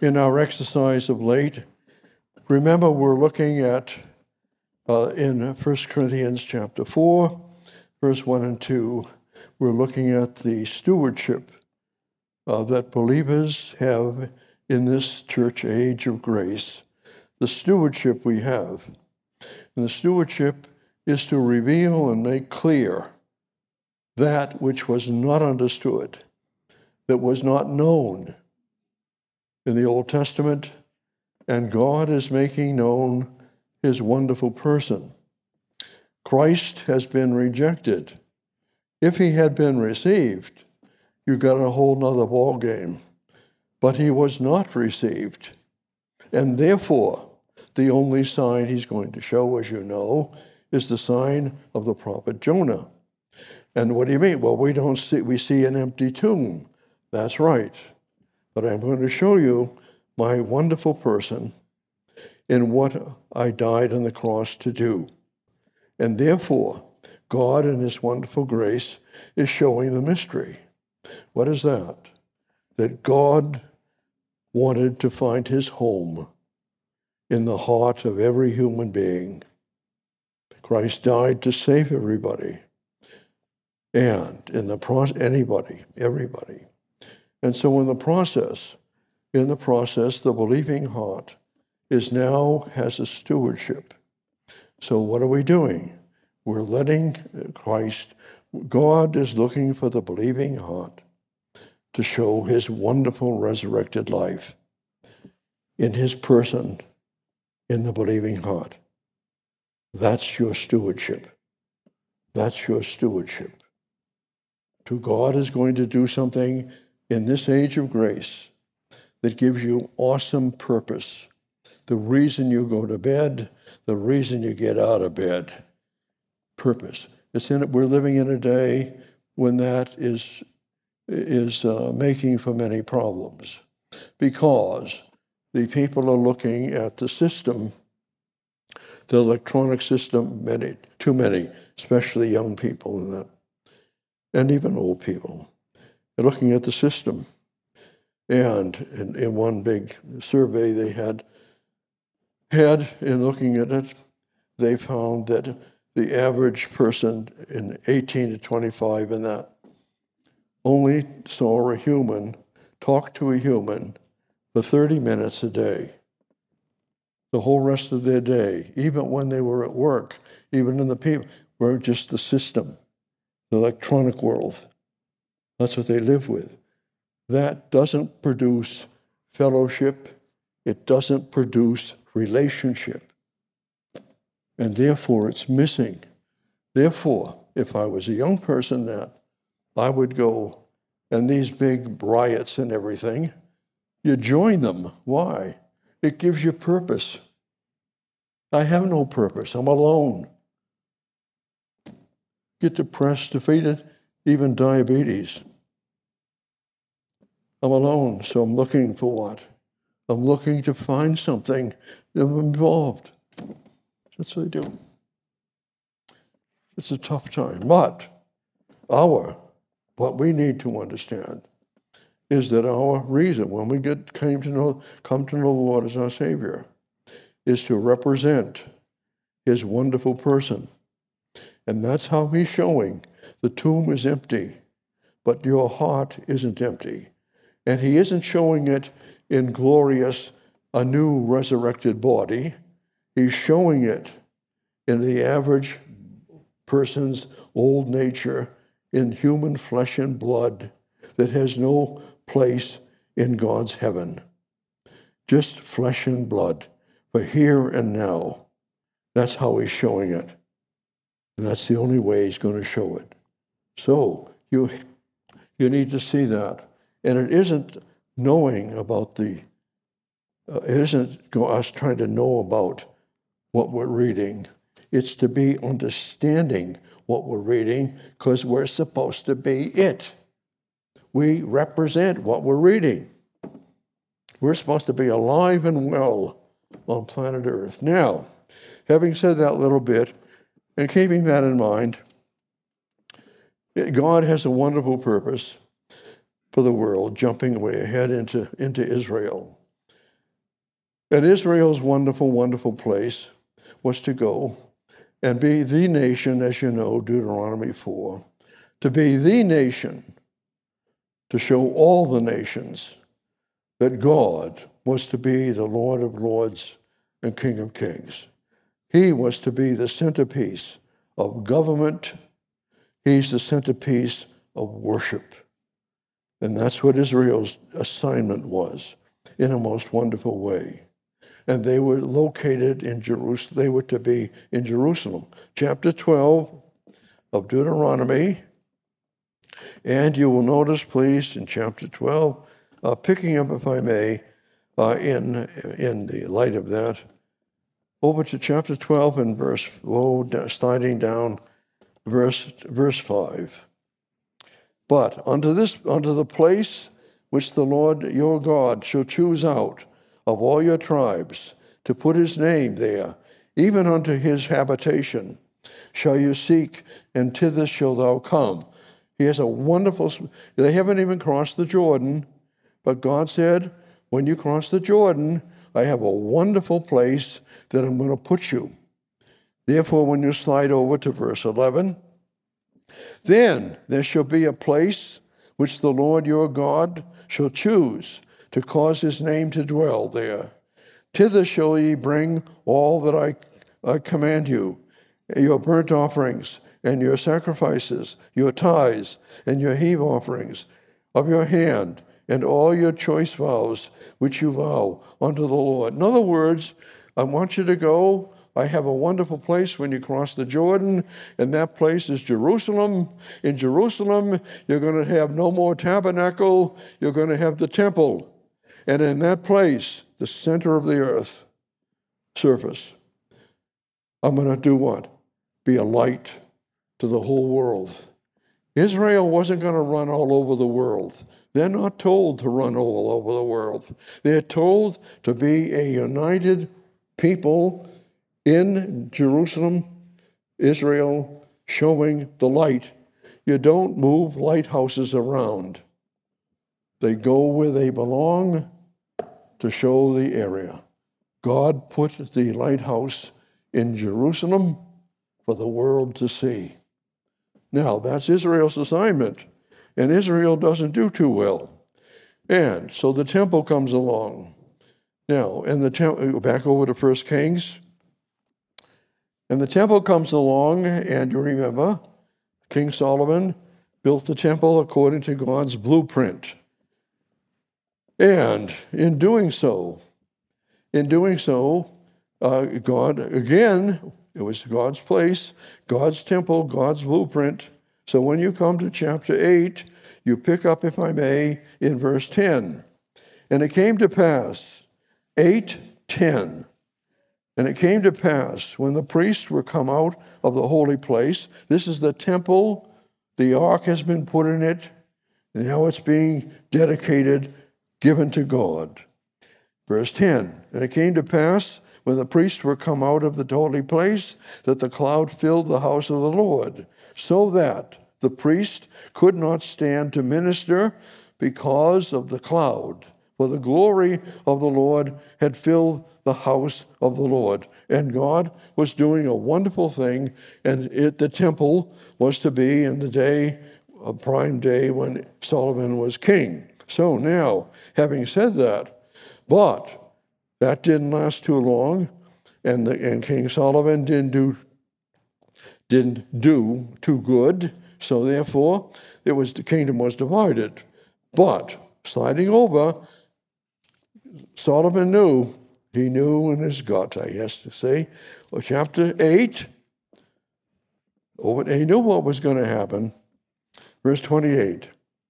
In our exercise of late, remember we're looking at, in 1 Corinthians chapter 4, verse 1 and 2, we're looking at the stewardship that believers have in this church age of grace, the stewardship we have. And the stewardship is to reveal and make clear that which was not understood, that was not known in the Old Testament, and God is making known his wonderful person. Christ has been rejected. If he had been received, you got a whole nother ball game. But he was not received. And therefore, the only sign he's going to show, as you know, is the sign of the prophet Jonah. And what do you mean? Well, we see an empty tomb. That's right. But I'm going to show you my wonderful person in what I died on the cross to do. And therefore, God in his wonderful grace is showing the mystery. What is that? That God wanted to find his home in the heart of every human being. Christ died to save everybody. And in the process, everybody. And so in the process, the believing heart has a stewardship. So what are we doing? We're letting Christ, God is looking for the believing heart to show his wonderful resurrected life in his person, in the believing heart. That's your stewardship. That's your stewardship. To God is going to do something in this age of grace that gives you awesome purpose. The reason you go to bed, the reason you get out of bed. Purpose. We're living in a day when that is making for many problems, because the people are looking at the system, the electronic system, too many, especially young people and even old people. They're looking at the system. And in one big survey they had in looking at it, they found that the average person in 18 to 25 and that only saw a human, talked to a human for 30 minutes a day. The whole rest of their day, even when they were at work, even in the people, were just the system, the electronic world. That's what they live with. That doesn't produce fellowship. It doesn't produce relationship. And therefore, it's missing. Therefore, if I was a young person I would go, and these big riots and everything, you join them. Why? It gives you purpose. I have no purpose. I'm alone. Get depressed, defeated, even diabetes. I'm alone, so I'm looking for what? I'm looking to find something that I'm involved. That's what I do. It's a tough time. But what we need to understand is that our reason, when we come to know the Lord as our Savior, is to represent his wonderful person. And that's how he's showing. The tomb is empty, but your heart isn't empty. And he isn't showing it in glorious, a new resurrected body. He's showing it in the average person's old nature, in human flesh and blood that has no place in God's heaven. Just flesh and blood for here and now. That's how he's showing it. And that's the only way he's going to show it. So you need to see that. And it isn't knowing about it isn't us trying to know about what we're reading. It's to be understanding what we're reading, because we're supposed to be it. We represent what we're reading. We're supposed to be alive and well on planet Earth. Now, having said that little bit, and keeping that in mind, God has a wonderful purpose for the world, jumping way ahead into Israel. And Israel's wonderful, wonderful place was to go and be the nation, as you know, Deuteronomy 4, to be the nation, to show all the nations that God was to be the Lord of lords and King of kings. He was to be the centerpiece of government. He's the centerpiece of worship. And that's what Israel's assignment was in a most wonderful way. And they were located in Jerusalem. They were to be in Jerusalem. Chapter 12 of Deuteronomy. And you will notice, please, in chapter 12, picking up, if I may, in the light of that, over to chapter 12 and starting down verse 5. But unto the place which the Lord your God shall choose out of all your tribes, to put his name there, even unto his habitation, shall you seek, and thither shall thou come. He has a wonderful, they haven't even crossed the Jordan, but God said, when you cross the Jordan, I have a wonderful place that I'm going to put you. Therefore, when you slide over to verse 11, then there shall be a place which the Lord your God shall choose to cause his name to dwell there. Thither shall ye bring all that I command you, your burnt offerings and your sacrifices, your tithes and your heave offerings of your hand, and all your choice vows which you vow unto the Lord. In other words, I want you to go. I have a wonderful place when you cross the Jordan, and that place is Jerusalem. In Jerusalem, you're going to have no more tabernacle. You're going to have the temple. And in that place, the center of the earth, surface, I'm going to do what? Be a light to the whole world. Israel wasn't going to run all over the world. They're not told to run all over the world. They're told to be a united people in Jerusalem, Israel, showing the light. You don't move lighthouses around. They go where they belong to show the area. God put the lighthouse in Jerusalem for the world to see. Now, that's Israel's assignment, and Israel doesn't do too well. And so the temple comes along. Now, and the temple, back over to 1 Kings, and the temple comes along, and you remember, King Solomon built the temple according to God's blueprint. And in doing so, God, again, it was God's place, God's temple, God's blueprint. So when you come to chapter 8, you pick up, if I may, in verse 10. And it came to pass, 8:10. And it came to pass, when the priests were come out of the holy place, this is the temple, the ark has been put in it, and now it's being dedicated, given to God. Verse 10, and it came to pass, when the priests were come out of the holy place, that the cloud filled the house of the Lord, so that the priest could not stand to minister because of the cloud. For the glory of the Lord had filled the house of the Lord. And God was doing a wonderful thing, and the temple was to be in the day, a prime day, when Solomon was king. So now, having said that, but that didn't last too long, and King Solomon didn't do too good. So therefore, the kingdom was divided. But sliding over, Solomon knew. He knew in his gut, I guess to say. Well, chapter 8, he knew what was going to happen. Verse 28.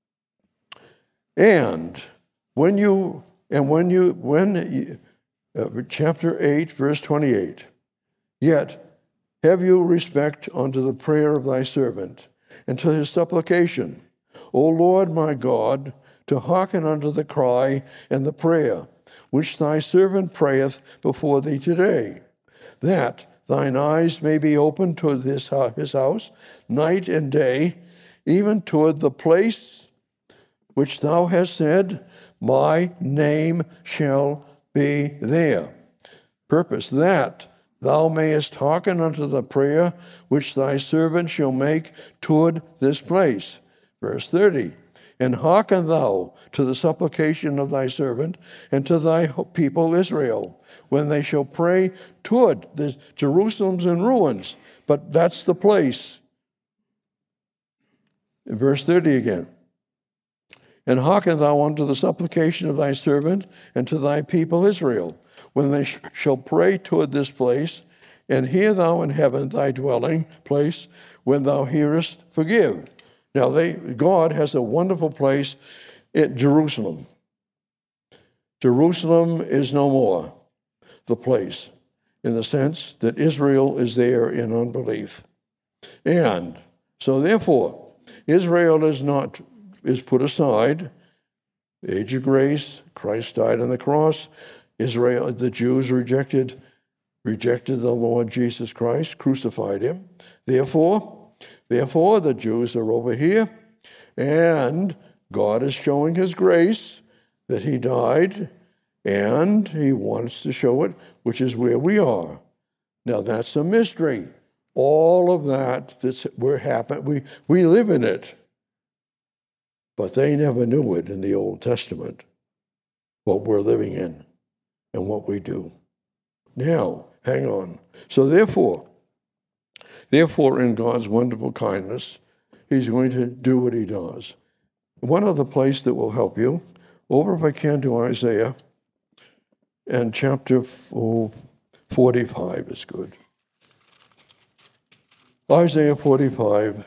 Chapter 8, verse 28. Yet have you respect unto the prayer of thy servant, and to his supplication, O Lord my God, to hearken unto the cry and the prayer, which thy servant prayeth before thee today, that thine eyes may be open toward his house, night and day, even toward the place which thou hast said, my name shall be there. Purpose, that thou mayest hearken unto the prayer which thy servant shall make toward this place. Verse 30, and hearken thou to the supplication of thy servant and to thy people Israel, when they shall pray toward the Jerusalem's in ruins. But that's the place. In verse 30 again. And hearken thou unto the supplication of thy servant and to thy people Israel, when they shall pray toward this place, and hear thou in heaven thy dwelling place, when thou hearest, forgive. Now, God has a wonderful place in Jerusalem. Jerusalem is no more the place, in the sense that Israel is there in unbelief. And so, therefore, Israel is put aside. The age of grace, Christ died on the cross. Israel, the Jews rejected the Lord Jesus Christ, crucified him. Therefore, the Jews are over here, and God is showing his grace that he died, and he wants to show it, which is where we are. Now, that's a mystery. All of that's where happened, we live in it. But they never knew it in the Old Testament, what we're living in and what we do. Now, hang on. So therefore, in God's wonderful kindness, he's going to do what he does. One other place that will help you, over if I can to Isaiah, and chapter 45 is good. Isaiah 45,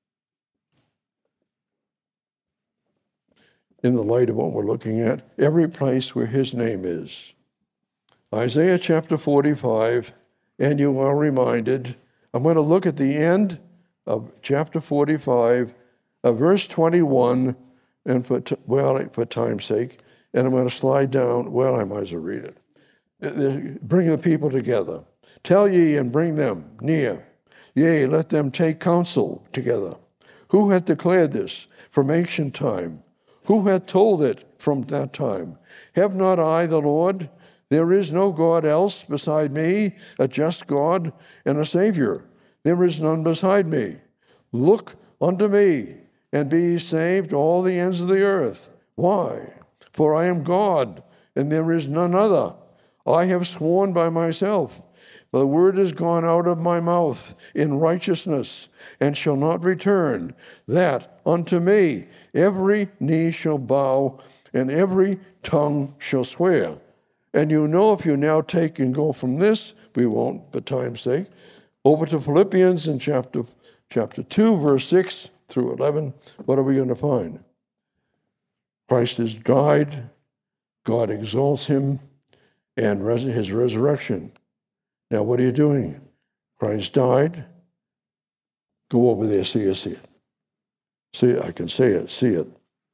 in the light of what we're looking at, every place where his name is. Isaiah chapter 45, and you are reminded, I'm going to look at the end of chapter 45, verse 21, and for time's sake, and I'm going to slide down, I might as well read it. Bring the people together. Tell ye and bring them near. Yea, let them take counsel together. Who hath declared this from ancient time? Who hath told it from that time? Have not I the Lord? There is no God else beside me, a just God and a Savior. There is none beside me. Look unto me, and be ye saved, all the ends of the earth. Why? For I am God, and there is none other. I have sworn by myself. The word is gone out of my mouth in righteousness, and shall not return, that unto me every knee shall bow, and every tongue shall swear. And you know, if you now take and go from this, we won't, for time's sake, over to Philippians in chapter 2, verse 6 through 11, what are we going to find? Christ has died, God exalts him, and his resurrection. Now, what are you doing? Christ died. Go over there, see it. See it, I can say it, see it.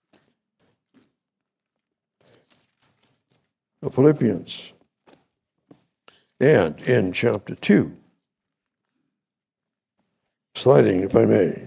Philippians. And in chapter 2, sliding, if I may.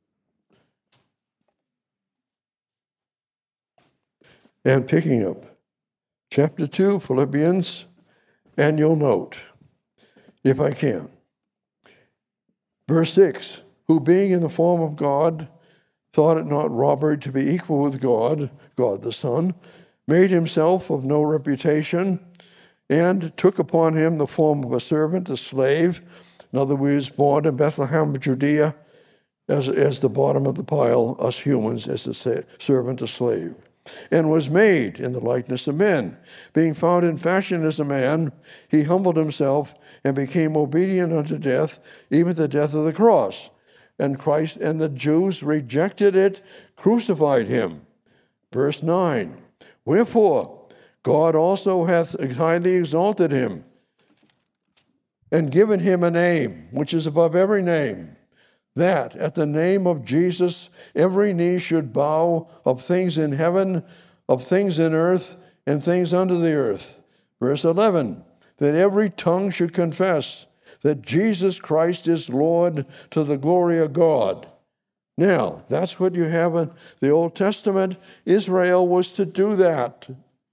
And picking up chapter 2, Philippians, and you'll note, if I can, verse 6, who being in the form of God, thought it not robbery to be equal with God, God the Son, made himself of no reputation, and took upon him the form of a servant, a slave. In other words, born in Bethlehem, Judea, as the bottom of the pile, us humans, as a servant, a slave, and was made in the likeness of men. Being found in fashion as a man, he humbled himself and became obedient unto death, even the death of the cross. And Christ and the Jews rejected it, crucified him. Verse 9, wherefore God also hath highly exalted him, and given him a name which is above every name, that at the name of Jesus every knee should bow, of things in heaven, of things in earth, and things under the earth. Verse 11, that every tongue should confess that Jesus Christ is Lord, to the glory of God. Now, that's what you have in the Old Testament. Israel was to do that.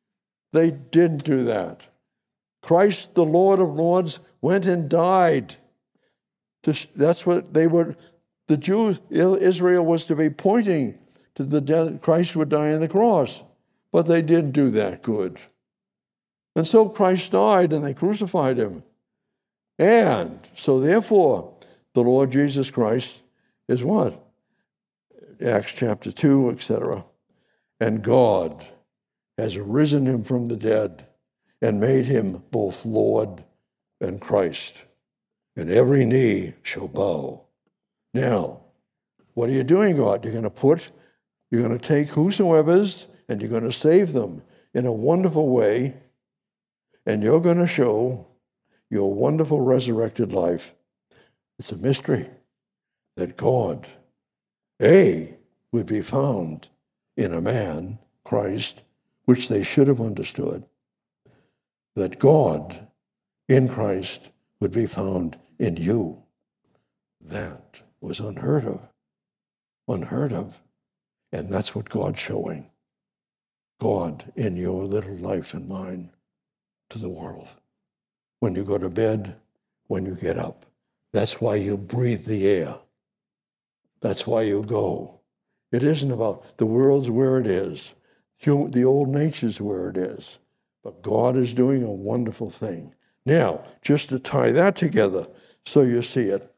They didn't do that. Christ, the Lord of Lords, went and died. That's what they were. The Jews, Israel was to be pointing to the death. Christ would die on the cross. But they didn't do that good. And so Christ died and they crucified him. And so therefore, the Lord Jesus Christ is what? Acts chapter 2, etc. And God has risen him from the dead and made him both Lord and Christ. And every knee shall bow. Now, what are you doing, God? You're going to take whosoever's and you're going to save them in a wonderful way, and you're going to show your wonderful resurrected life. It's a mystery that God, would be found in a man, Christ, which they should have understood, that God in Christ would be found in you. That was unheard of. Unheard of. And that's what God's showing. God in your little life and mine to the world. When you go to bed, when you get up. That's why you breathe the air. That's why you go. It isn't about the world's where it is. The old nature's where it is. But God is doing a wonderful thing. Now, just to tie that together so you see it,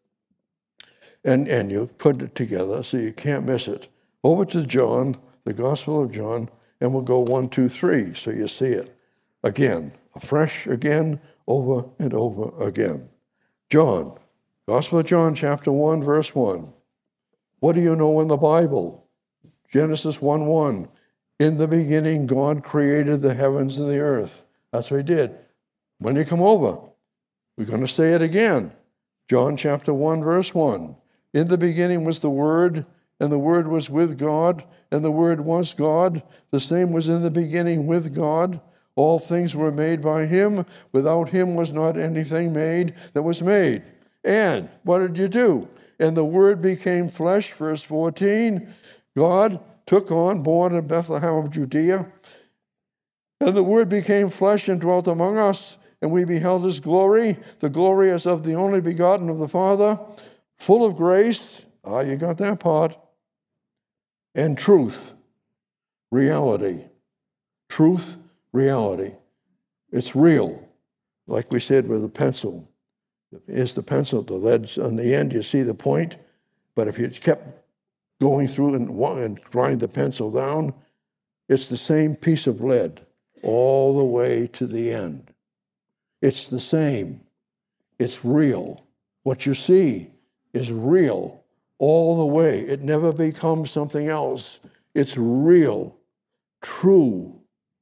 and you put it together so you can't miss it. Over to John, the Gospel of John, and we'll go 1, 2, 3 so you see it. Again, afresh again, over and over again. John, Gospel of John, chapter 1, verse 1. What do you know in the Bible? Genesis 1:1. In the beginning, God created the heavens and the earth. That's what he did. When you come over, we're going to say it again. John chapter 1, verse 1. In the beginning was the Word, and the Word was with God, and the Word was God. The same was in the beginning with God. All things were made by him. Without him was not anything made that was made. And what did you do? And the Word became flesh, verse 14. God took on, born in Bethlehem of Judea. And the Word became flesh and dwelt among us, and we beheld his glory. The glory as of the only begotten of the Father, full of grace. You got that part. And truth, reality. Truth, reality. It's real. Like we said with a pencil. Here's the pencil, the lead's on the end, you see the point. But if you kept going through and grind the pencil down, it's the same piece of lead all the way to the end. It's the same. It's real. What you see is real all the way. It never becomes something else. It's real, true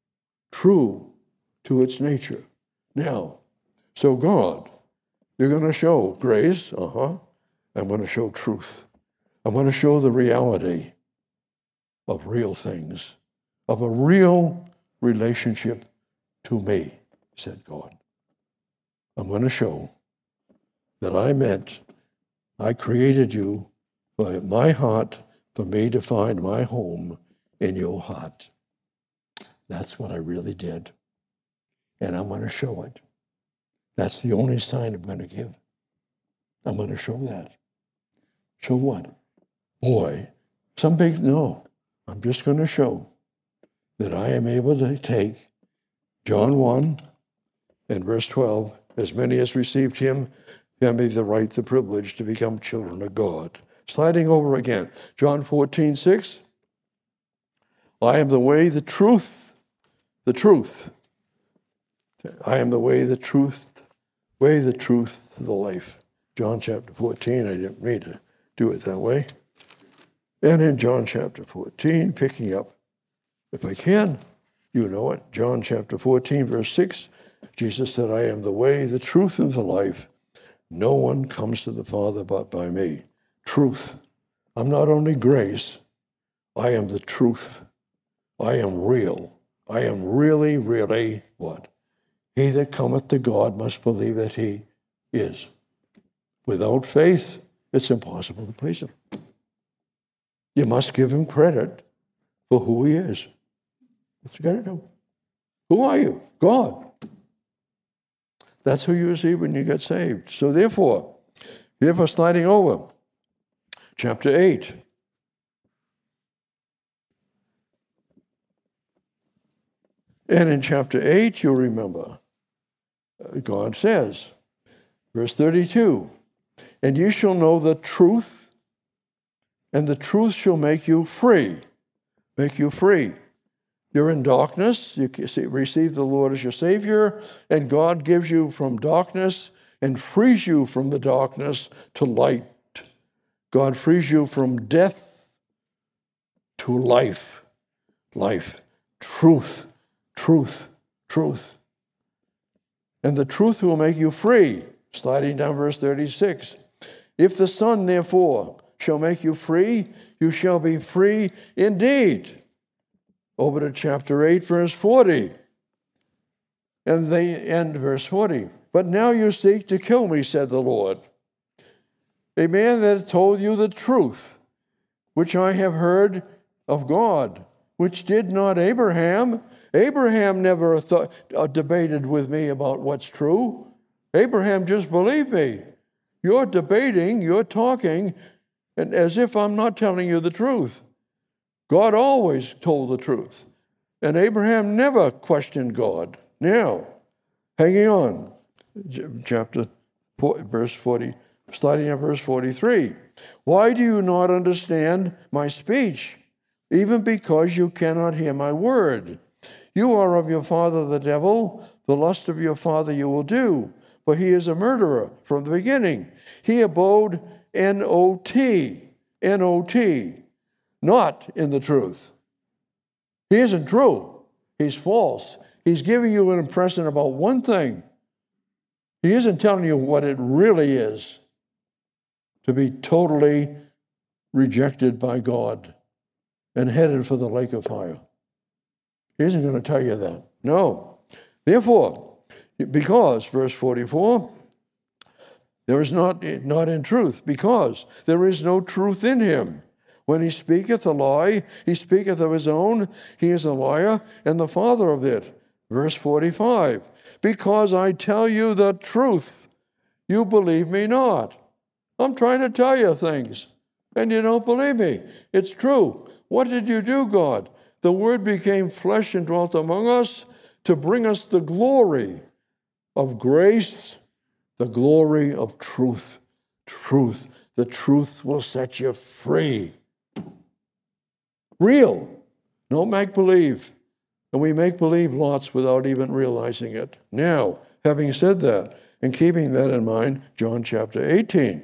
to its nature. Now, so God, you're going to show grace, I'm going to show truth. I'm going to show the reality of real things, of a real relationship to me, said God. I'm going to show that I created you by my heart, for me to find my home in your heart. That's what I really did. And I'm going to show it. That's the only sign I'm going to give. I'm going to show that. Show what? Boy, no. I'm just going to show that I am able to take John 1 and verse 12, as many as received him, have the right, the privilege to become children of God. Sliding over again. John 14:6. I am the way, the truth. I am the way, the truth, the life. John chapter 14, I didn't mean to do it that way. And in John chapter 14, picking up, if I can, you know it, John chapter 14, verse 6, Jesus said, I am the way, the truth, and the life. No one comes to the Father but by me. Truth. I'm not only grace, I am the truth. I am real. I am really, really what? He that cometh to God must believe that he is. Without faith, it's impossible to please him. You must give him credit for who he is. What you got to do. Who are you? God. That's who you see when you get saved. So therefore, sliding over, chapter 8. And in chapter 8, you'll remember, God says, verse 32, and you shall know the truth, and the truth shall make you free. Make you free. You're in darkness. You receive the Lord as your Savior, and God gives you from darkness and frees you from the darkness to light. God frees you from death to life. Life. Truth. Truth. Truth. And the truth will make you free. Sliding down verse 36. If the Son, therefore, shall make you free, you shall be free indeed. Over to chapter 8, verse 40. And they end verse 40. But now you seek to kill me, said the Lord. A man that told you the truth, which I have heard of God, which did not Abraham. Abraham never debated with me about what's true. Abraham just believed me. You're debating, you're talking, and as if I'm not telling you the truth. God always told the truth. And Abraham never questioned God. Now, hanging on, chapter 4, verse 40, sliding at verse 43. Why do you not understand my speech? Even because you cannot hear my word. You are of your father the devil, the lust of your father you will do. For he is a murderer from the beginning. He abode N-O-T, not in the truth. He isn't true. He's false. He's giving you an impression about one thing. He isn't telling you what it really is to be totally rejected by God and headed for the lake of fire. He isn't going to tell you that. No. Therefore, because, verse 44, there is not in truth, because there is no truth in him. When he speaketh a lie, he speaketh of his own. He is a liar and the father of it. Verse 45, because I tell you the truth, you believe me not. I'm trying to tell you things, and you don't believe me. It's true. What did you do, God? The Word became flesh and dwelt among us to bring us the glory of grace, the glory of truth. Truth. The truth will set you free. Real. No make-believe. And we make believe lots without even realizing it. Now, having said that, and keeping that in mind, John chapter 18.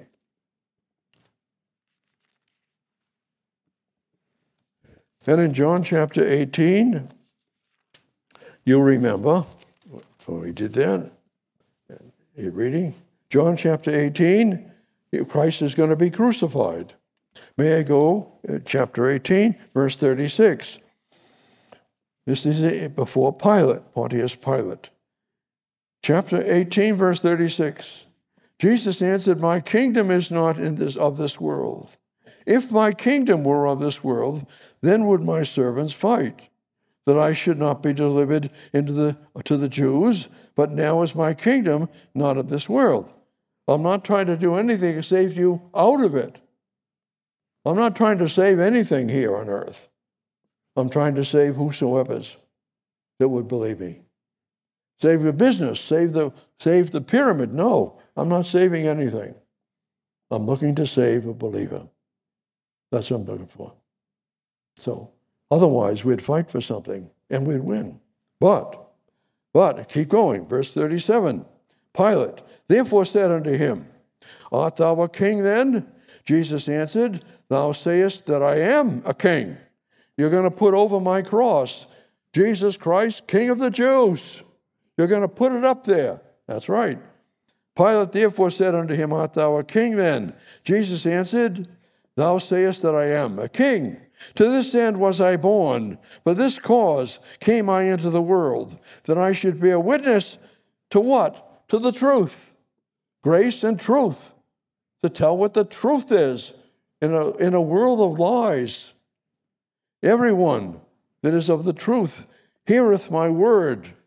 And in John chapter 18, you'll remember, so we did that. You're reading? John chapter 18, Christ is going to be crucified. May I go, chapter 18, verse 36. This is before Pilate, Pontius Pilate. Chapter 18, verse 36. Jesus answered, my kingdom is not of this world. If my kingdom were of this world, then would my servants fight, that I should not be delivered to the Jews, but now is my kingdom not of this world. I'm not trying to do anything to save you out of it. I'm not trying to save anything here on earth. I'm trying to save whosoever's that would believe me. Save your business, save the pyramid. No, I'm not saving anything. I'm looking to save a believer. That's what I'm looking for. So, otherwise, we'd fight for something and we'd win. But, keep going, verse 37. Pilate therefore said unto him, art thou a king then? Jesus answered, thou sayest that I am a king. You're going to put over my cross, Jesus Christ, King of the Jews. You're going to put it up there. That's right. Pilate therefore said unto him, art thou a king then? Jesus answered, thou sayest that I am a king. To this end was I born. For this cause came I into the world, that I should bear witness to what? To the truth. Grace and truth. To tell what the truth is in a world of lies. Everyone that is of the truth heareth my word.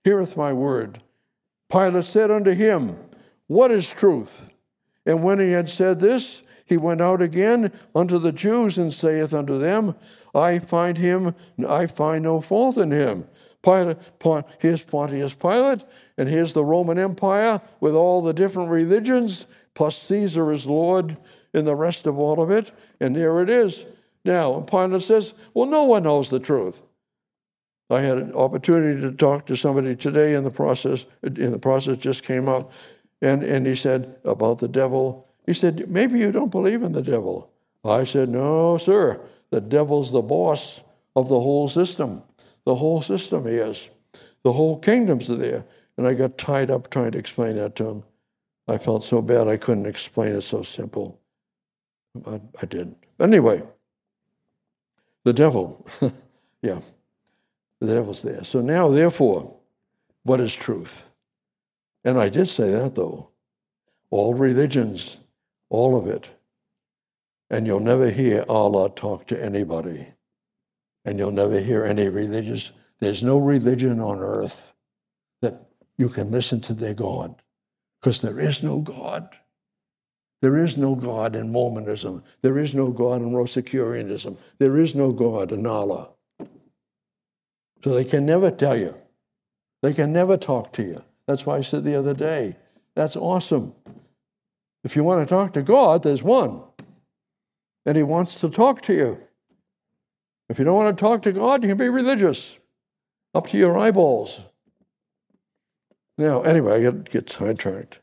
heareth my word. Pilate said unto him, What is truth? And when he had said this, he went out again unto the Jews, and saith unto them, I find no fault in him. Here's Pontius Pilate, and here's the Roman Empire with all the different religions, plus Caesar is Lord, and the rest of all of it, and there it is. Now, Pilate says, well, no one knows the truth. I had an opportunity to talk to somebody today in the process just came up, and he said about the devil. He said, maybe you don't believe in the devil. I said, no, sir. The devil's the boss of the whole system. The whole system he is. The whole kingdoms are there. And I got tied up trying to explain that to him. I felt so bad I couldn't explain it so simple. I didn't. Anyway, the devil, yeah, the devil's there. So now, therefore, what is truth? And I did say that, though. All religions, all of it. And you'll never hear Allah talk to anybody. And you'll never hear any religious. There's no religion on earth that you can listen to their God. Because there is no God. There is no God in Mormonism. There is no God in Rosicrucianism. There is no God in Allah. So they can never tell you. They can never talk to you. That's why I said the other day, that's awesome. If you want to talk to God, there's one. And he wants to talk to you. If you don't want to talk to God, you can be religious. Up to your eyeballs. Now, anyway, I get sidetracked.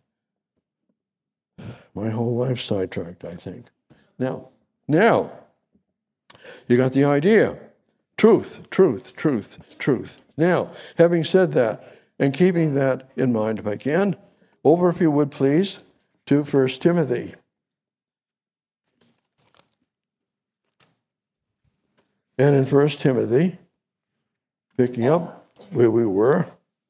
My whole life sidetracked, I think. Now, you got the idea. Truth. Now, having said that, and keeping that in mind, if I can, over, if you would please, to 1 Timothy. And in 1 Timothy, picking up where we were,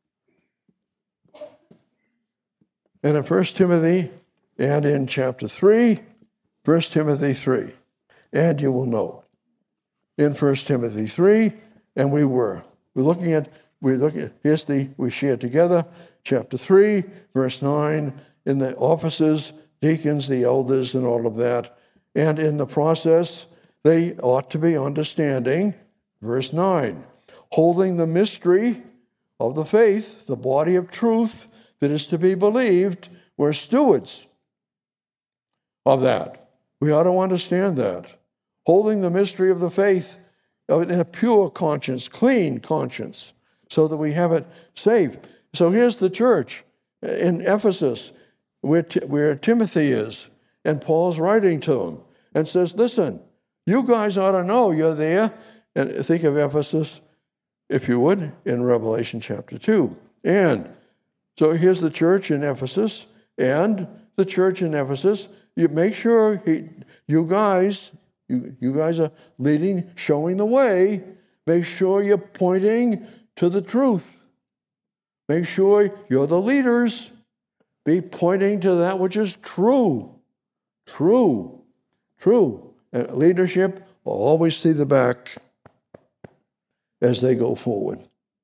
and in 1 Timothy, and in chapter 3, 1 Timothy 3, and you will note, in 1 Timothy 3, and we're looking at, we share together, chapter 3, verse 9, in the offices, deacons, the elders, and all of that. And in the process, they ought to be understanding, verse 9, holding the mystery of the faith, the body of truth that is to be believed, we're stewards of that. We ought to understand that. Holding the mystery of the faith in a pure conscience, clean conscience, so that we have it safe. So here's the church in Ephesus, where Timothy is, and Paul's writing to him and says, listen, you guys ought to know you're there. And think of Ephesus, if you would, in Revelation chapter 2. And so here's the church in Ephesus, and the church in Ephesus, you make sure you guys are leading, showing the way. Make sure you're pointing to the truth. Make sure you're the leaders. Be pointing to that which is true. True. And leadership will always see the back as they go forward.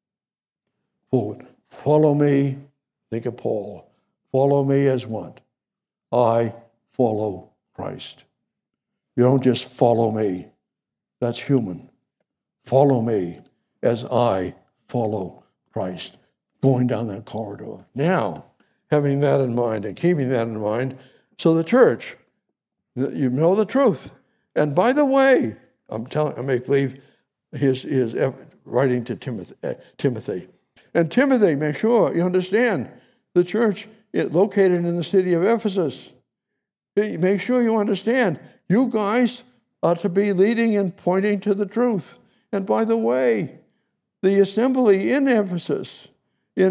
Follow me. Think of Paul. Follow me as what? I follow Christ. You don't just follow me. That's human. Follow me as I follow Christ. Going down that corridor. Now, having that in mind and keeping that in mind, so the church, you know the truth. And by the way, I make believe his writing to Timothy. And Timothy, make sure you understand the church located in the city of Ephesus. Make sure you understand, you guys are to be leading and pointing to the truth. And by the way, the assembly in Ephesus, in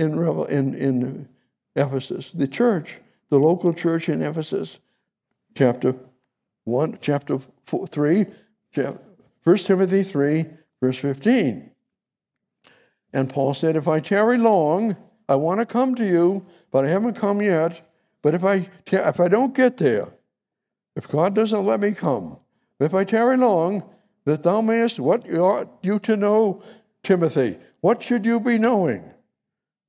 Ephesus, the church, the local church in Ephesus, chapter 1, chapter 3, 1 Timothy 3, verse 15. And Paul said, if I tarry long, I want to come to you, but I haven't come yet. But if I don't get there, if God doesn't let me come, if I tarry long, that thou mayest, what ought you to know, Timothy? What should you be knowing?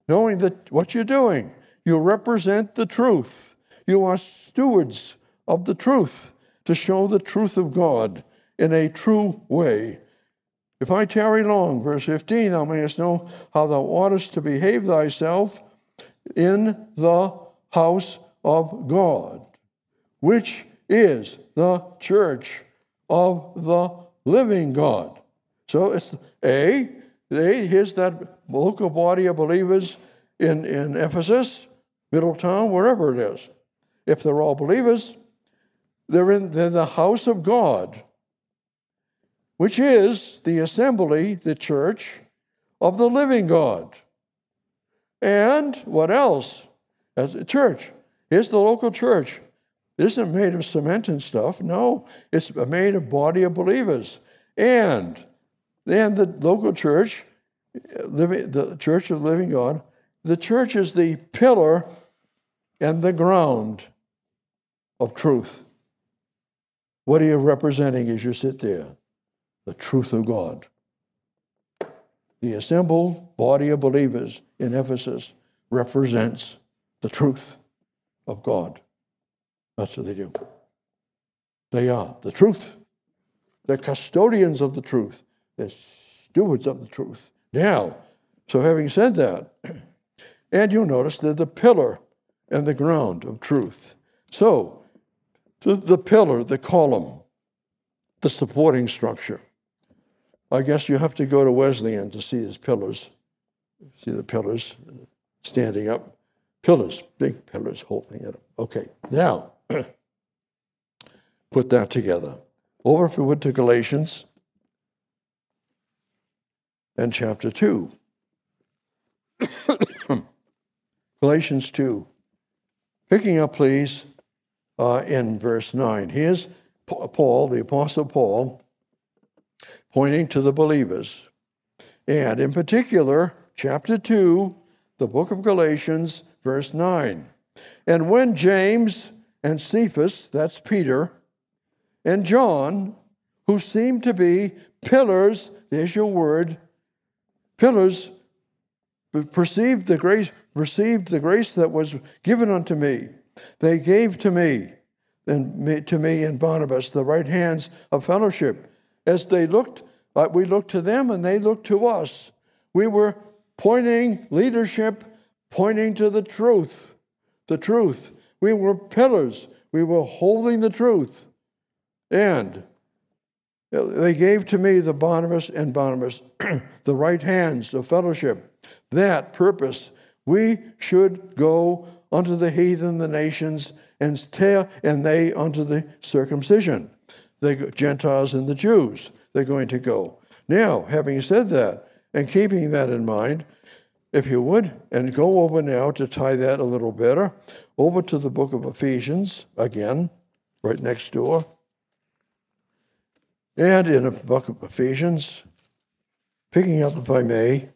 knowing that what you're doing, you represent the truth. You are stewards of the truth to show the truth of God in a true way. If I tarry long, verse 15, thou mayest know how thou oughtest to behave thyself in the house of God, which is the church of the living God. So it's here's that local body of believers in Ephesus, Middletown, wherever it is. If they're all believers, they're the house of God, which is the assembly, the church of the living God. And what else? As a church. Here's the local church. It isn't made of cement and stuff. No, it's made of body of believers. And then the local church, the church of the living God, the church is the pillar and the ground of truth. What are you representing as you sit there? The truth of God. The assembled body of believers in Ephesus represents the truth of God. That's what they do. They are the truth. They're custodians of the truth. They're stewards of the truth. Now, so having said that, and you'll notice they're the pillar and the ground of truth. So, the pillar, the column, the supporting structure. I guess you have to go to Wesleyan to see his pillars. See the pillars standing up. Pillars, big pillars holding it up. Okay, now, put that together. Over, if we would, to Galatians and chapter 2. Galatians 2. Picking up, please, in verse 9. Here's Paul, the Apostle Paul, pointing to the believers. And in particular, chapter 2, the book of Galatians, verse 9. And when James and Cephas, that's Peter, and John, who seemed to be pillars, there's your word, pillars, received the grace that was given unto me. They gave to me and Barnabas the right hands of fellowship. As they looked, we looked to them and they looked to us. We were pointing leadership, pointing to the truth. The truth. We were pillars. We were holding the truth. And they gave to me the Barnabas the right hands of fellowship. That purpose, we should go unto the heathen, the nations, and they unto the circumcision. The Gentiles and the Jews, they're going to go. Now, having said that, and keeping that in mind, if you would, and go over now to tie that a little better, over to the book of Ephesians, again, right next door. And in the book of Ephesians, picking up, if I may,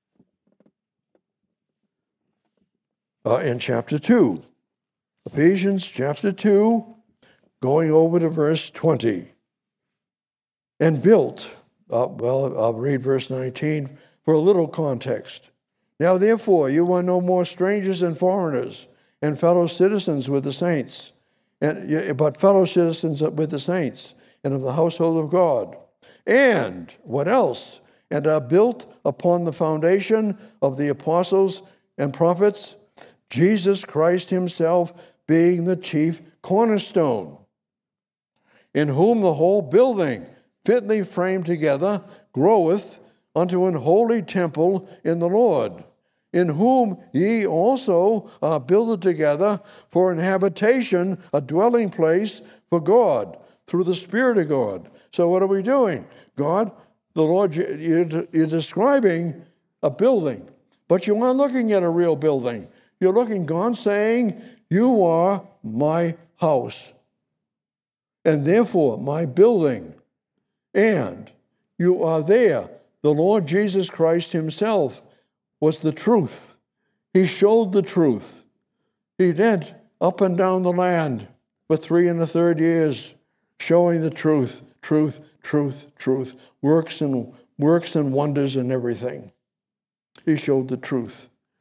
in chapter 2. Ephesians chapter 2, going over to verse 20. And built, I'll read verse 19 for a little context. Now therefore, you are no more strangers and foreigners, and fellow citizens with the saints, but fellow citizens with the saints, and of the household of God. And what else? And are built upon the foundation of the apostles and prophets, Jesus Christ himself being the chief cornerstone, in whom the whole building, fitly framed together, groweth unto an holy temple in the Lord, in whom ye also are builded together for an habitation, a dwelling place for God, through the Spirit of God. So what are we doing? God, the Lord, you're describing a building, but you aren't looking at a real building. You're looking, God saying, you are my house, and therefore my building. And you are there. The Lord Jesus Christ himself was the truth. He showed the truth. He went up and down the land for 3 1/3 years, showing the truth, truth, truth, truth, works and wonders and everything. He showed the truth.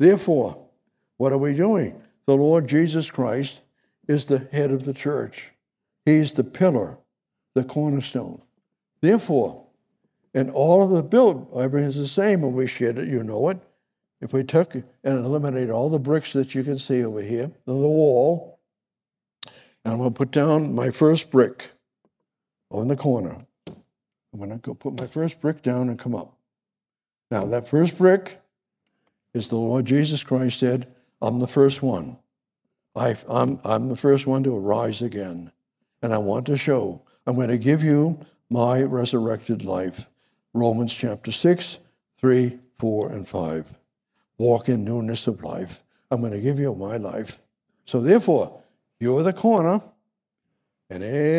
Therefore, what are we doing? The Lord Jesus Christ is the head of the church. He's the pillar, the cornerstone. Therefore, and all of the build, everything is the same when we shed it, you know it. If we took and eliminated all the bricks that you can see over here, on the wall, and we'll put down my first brick on the corner. I'm going to go put my first brick down and come up. Now, that first brick is the Lord Jesus Christ said, I'm the first one. I'm the first one to arise again. And I want to show, I'm going to give you my resurrected life. Romans chapter 6, 3, 4, and 5. Walk in newness of life. I'm going to give you my life. So therefore, you're the corner, and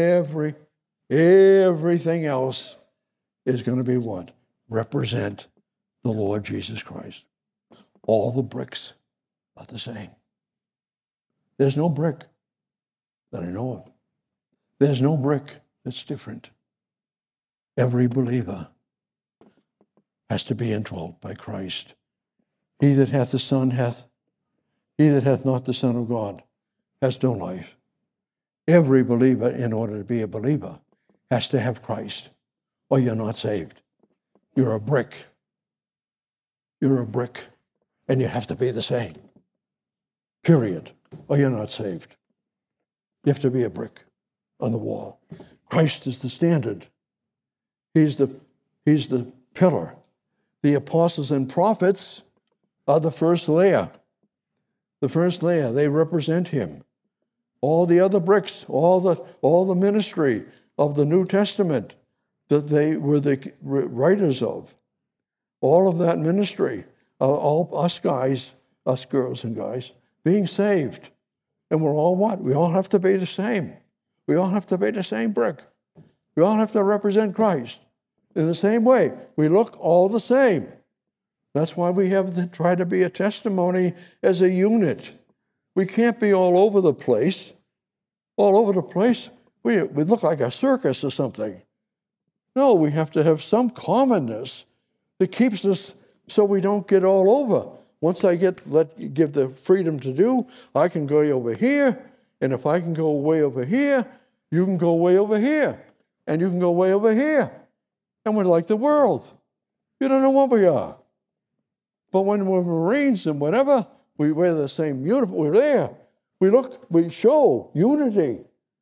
everything else is going to be what? Represent the Lord Jesus Christ. All the bricks are the same. There's no brick that I know of. There's no brick that's different. Every believer has to be indwelt by Christ. He that hath the Son hath, he that hath not the Son of God has no life. Every believer, in order to be a believer, has to have Christ, or you're not saved. You're a brick. You're a brick, and you have to be the same. Period. Or you're not saved. You have to be a brick on the wall. Christ is the standard. He's the pillar. The apostles and prophets are the first layer. The first layer, they represent him. All the other bricks, all the ministry of the New Testament that they were the writers of, all of that ministry, all us guys, us girls and guys, being saved. And we're all what? We all have to be the same. We all have to be the same brick. We all have to represent Christ. In the same way, we look all the same. That's why we have to try to be a testimony as a unit. We can't be all over the place. All over the place, we look like a circus or something. No, we have to have some commonness that keeps us so we don't get all over. Once I give the freedom to do, I can go over here, and if I can go way over here, you can go way over here, and you can go way over here. And we're like the world. You don't know what we are. But when we're Marines and whatever, we wear the same uniform. We're there. We show unity.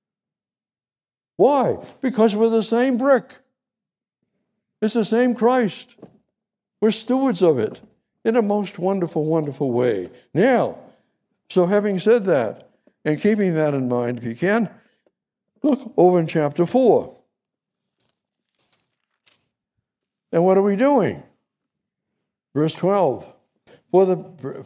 Why? Because we're the same brick. It's the same Christ. We're stewards of it in a most wonderful, wonderful way. Now, so having said that, and keeping that in mind, if you can, look over in chapter 4. And what are we doing? Verse 12. For the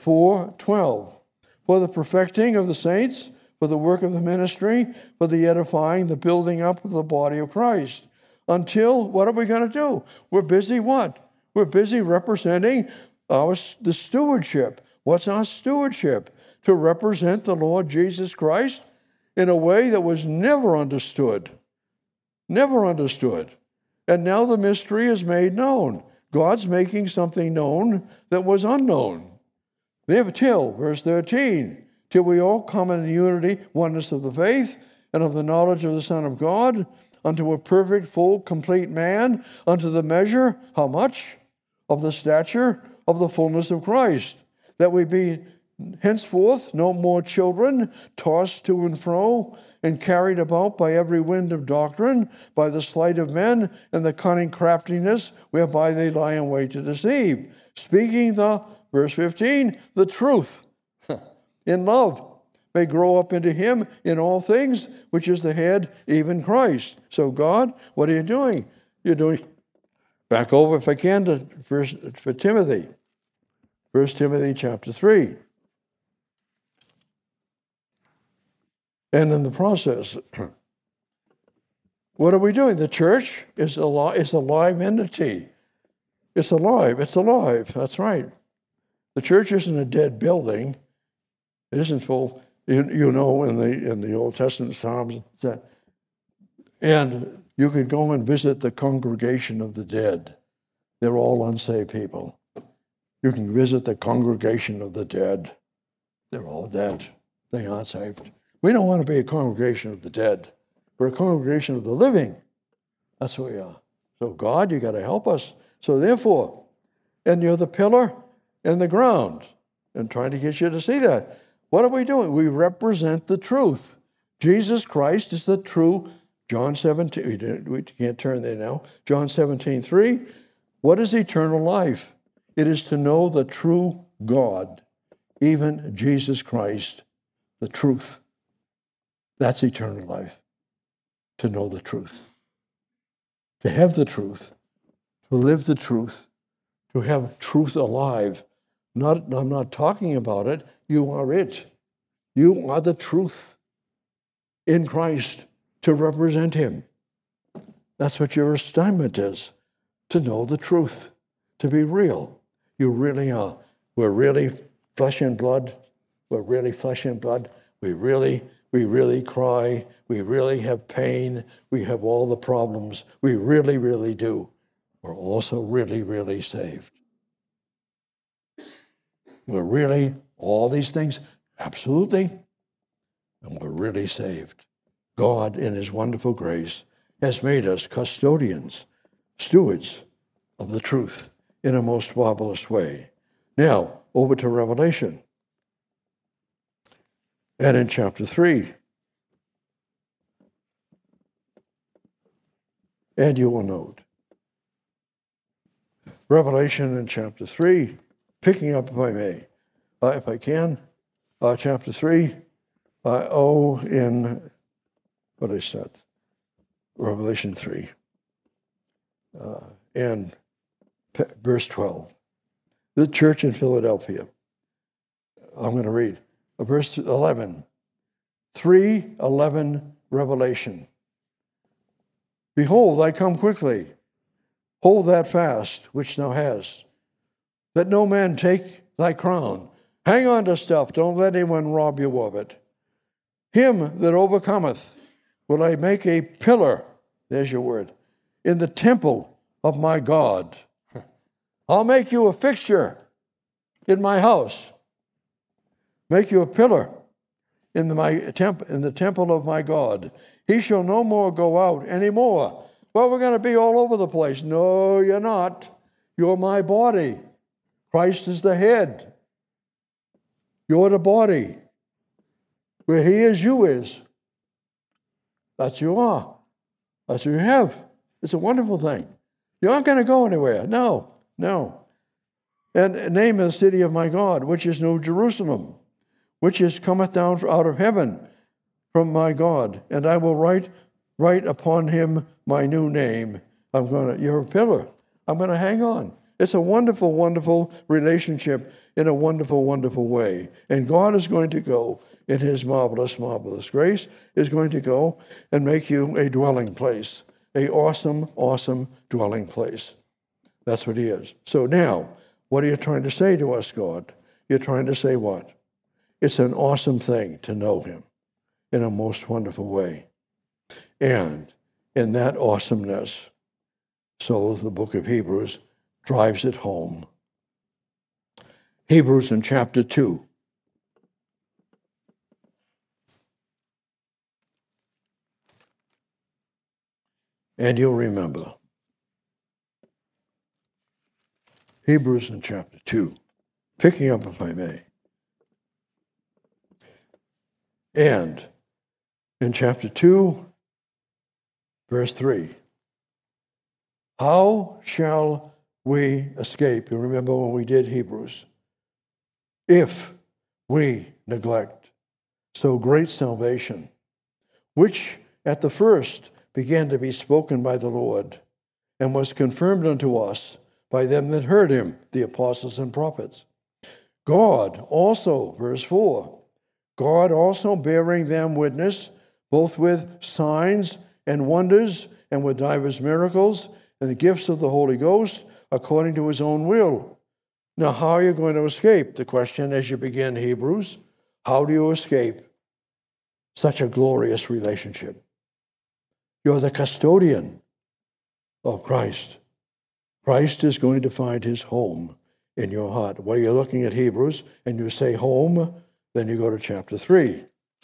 perfecting of the saints, for the work of the ministry, for the edifying, the building up of the body of Christ. Until, what are we going to do? We're busy what? We're busy representing the stewardship. What's our stewardship? To represent the Lord Jesus Christ in a way that was never understood. Never understood. And now the mystery is made known. God's making something known that was unknown. Till, verse 13, till we all come in unity, oneness of the faith, and of the knowledge of the Son of God, unto a perfect, full, complete man, unto the measure, how much? Of the stature of the fullness of Christ, that we be henceforth no more children, tossed to and fro, and carried about by every wind of doctrine, by the sleight of men, and the cunning craftiness whereby they lie in wait to deceive, speaking verse 15, the truth in love may grow up into him in all things, which is the head, even Christ. So God, what are you doing? You're doing, back over if I can for Timothy. 1 Timothy chapter 3. And in the process, what are we doing? The church is a live entity. It's alive. It's alive. That's right. The church isn't a dead building. It isn't full. You know, in the Old Testament Psalms, and you could go and visit the congregation of the dead. They're all unsaved people. You can visit the congregation of the dead. They're all dead. They aren't saved. We don't want to be a congregation of the dead. We're a congregation of the living. That's what we are. So God, you got to help us. So therefore, and you're the pillar and the ground. And trying to get you to see that. What are we doing? We represent the truth. Jesus Christ is the true. John 17, we can't turn there now. John 17:3. What is eternal life? It is to know the true God, even Jesus Christ, the truth. That's eternal life, to know the truth, to have the truth, to live the truth, to have truth alive. I'm not talking about it. You are it. You are the truth in Christ to represent him. That's what your assignment is, to know the truth, to be real. You really are. We're really flesh and blood. We're really flesh and blood. We really cry. We really have pain. We have all the problems. We really, really do. We're also really, really saved. We're really all these things, absolutely, and we're really saved. God, in his wonderful grace, has made us custodians, stewards of the truth in a most marvelous way. Now, over to Revelation. And in chapter 3, and you will note, Revelation in chapter 3, picking up, if I may, if I can, chapter 3, in what I said, Revelation 3, and verse 12. The church in Philadelphia. I'm going to read verse 11. 3:11 Revelation. Behold, I come quickly. Hold that fast which thou hast, that no man take thy crown. Hang on to stuff. Don't let anyone rob you of it. Him that overcometh will I make a pillar, there's your word, in the temple of my God. I'll make you a fixture in my house. Make you a pillar in the temple of my God. He shall no more go out anymore. Well, we're going to be all over the place. No, you're not. You're my body. Christ is the head. You're the body. Where he is, you is. That's you are. That's what you have. It's a wonderful thing. You aren't going to go anywhere. No. And name the city of my God, which is New Jerusalem, which is cometh down out of heaven from my God. And I will write upon him my new name. You're a pillar. I'm going to hang on. It's a wonderful, wonderful relationship in a wonderful, wonderful way. And God is going to go in his marvelous, marvelous grace, is going to go and make you a dwelling place, a awesome, awesome dwelling place. That's what he is. So now, what are you trying to say to us, God? You're trying to say what? It's an awesome thing to know him in a most wonderful way. And in that awesomeness, so the book of Hebrews drives it home. Hebrews in chapter 2. And you'll remember. Hebrews in chapter 2. Picking up, if I may. And in chapter 2, verse 3. How shall we escape? You remember when we did Hebrews. If we neglect so great salvation, which at the first began to be spoken by the Lord, and was confirmed unto us by them that heard him, the apostles and prophets. God also, verse 4, God also bearing them witness, both with signs and wonders, and with divers miracles, and the gifts of the Holy Ghost, according to his own will. Now, how are you going to escape? The question as you begin Hebrews, how do you escape such a glorious relationship? You're the custodian of Christ. Christ is going to find his home in your heart. While you're looking at Hebrews and you say home, then you go to chapter 3.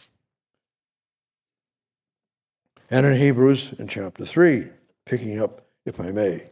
And in Hebrews, in chapter 3, picking up, if I may.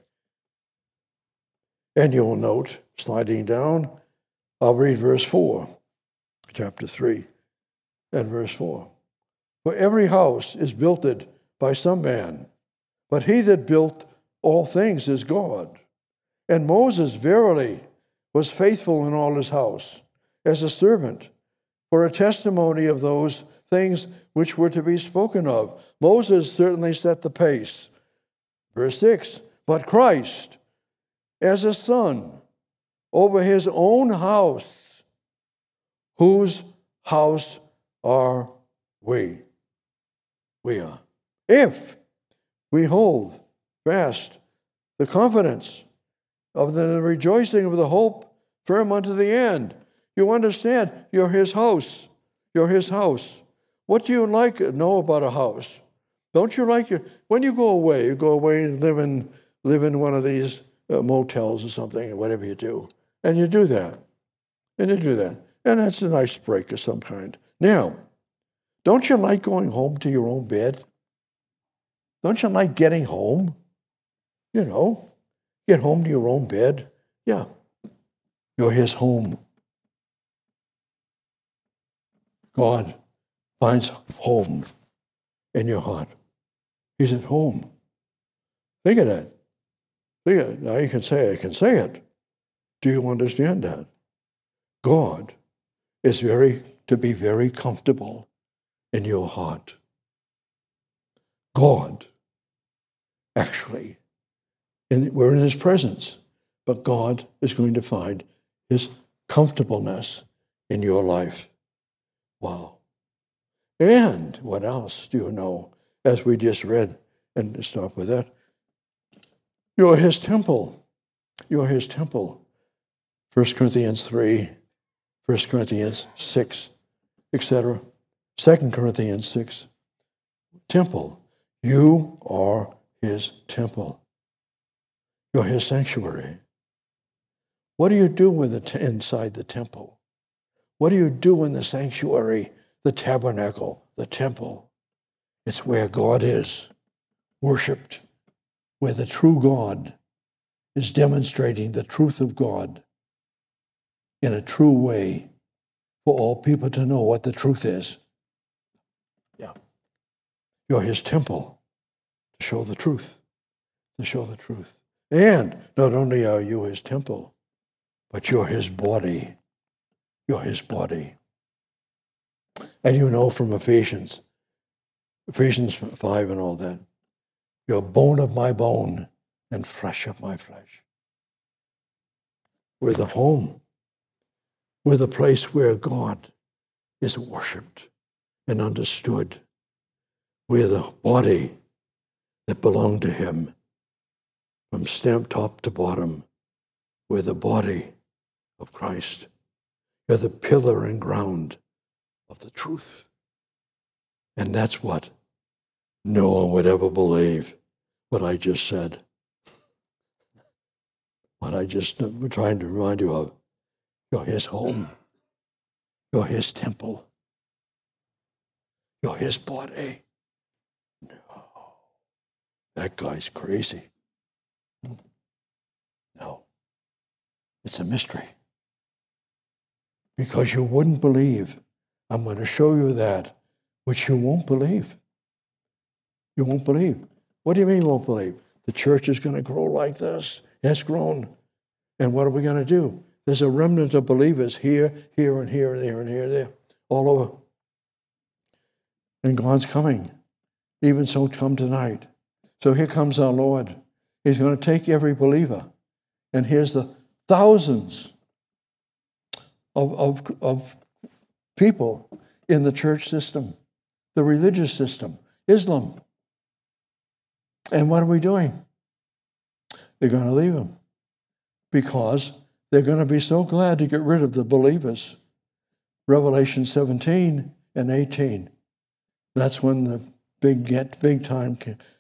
And you'll note, sliding down, I'll read verse 4, chapter 3, and verse 4. For every house is builded by some man, but he that built all things is God. And Moses verily was faithful in all his house, as a servant, for a testimony of those things which were to be spoken of. Moses certainly set the pace. Verse 6, but Christ, as a son, over his own house, whose house are we? We are. If we hold fast the confidence of the rejoicing of the hope firm unto the end. You understand, you're his house. You're his house. What do you know about a house? Don't you like when you go away and live in one of these motels or something, or whatever you do, and you do that. And that's a nice break of some kind. Now, don't you like going home to your own bed? Don't you like getting home? Get home to your own bed. Yeah, you're his home. God finds home in your heart. He's at home. Think of that. Now you can say, I can say it. Do you understand that? God is to be very comfortable in your heart. God, actually, we're in his presence, but God is going to find his comfortableness in your life. Wow. And what else do you know, as we just read, and to stop with that, you're his temple. You're his temple. 1 Corinthians 3, 1 Corinthians 6, etc. 2 Corinthians 6. Temple. You are his temple. You're his sanctuary. What do you do inside the temple? What do you do in the sanctuary, the tabernacle, the temple? It's where God is, worshipped, where the true God is demonstrating the truth of God in a true way for all people to know what the truth is. Yeah. You're his temple to show the truth, to show the truth. And not only are you his temple, but you're his body. You're his body. And you know from Ephesians 5 and all that, you're bone of my bone and flesh of my flesh. We're the home. We're the place where God is worshipped and understood. We're the body that belonged to him from stem top to bottom. We're the body of Christ. You're the pillar and ground of the truth. And that's what no one would ever believe, what I just said. What I just was trying to remind you of. You're his home. You're his temple. You're his body. No. That guy's crazy. No. It's a mystery. Because you wouldn't believe. I'm going to show you that, which you won't believe. You won't believe. What do you mean you won't believe? The church is going to grow like this. It's grown. And what are we going to do? There's a remnant of believers here, here, and here, and there, and here, and there, all over. And God's coming. Even so, come tonight. So here comes our Lord. He's going to take every believer. And here's the thousands of people in the church system, the religious system, Islam. And what are we doing? They're going to leave them because they're going to be so glad to get rid of the believers. Revelation 17 and 18. That's when the big time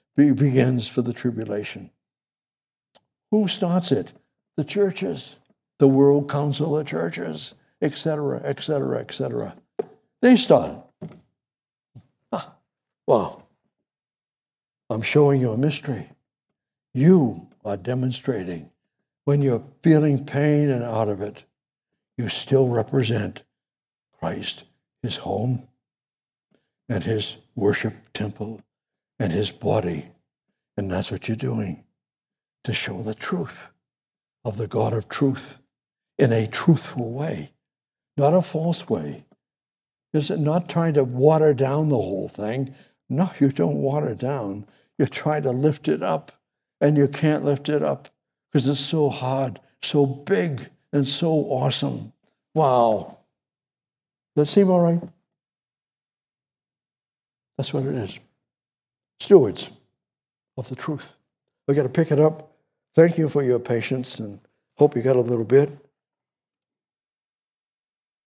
begins for the tribulation. Who starts it? The churches. the World Council of Churches, etc., etc., etc. They started. Wow. I'm showing you a mystery. You are demonstrating when you're feeling pain and out of it, you still represent Christ, his home, and his worship temple, and his body. And that's what you're doing, to show the truth of the God of truth in a truthful way, not a false way. Is it not trying to water down the whole thing? No, you don't water down. You try to lift it up, and you can't lift it up because it's so hard, so big, and so awesome. Wow. Does that seem all right? That's what it is. Stewards of the truth. We've got to pick it up. Thank you for your patience, and hope you got a little bit.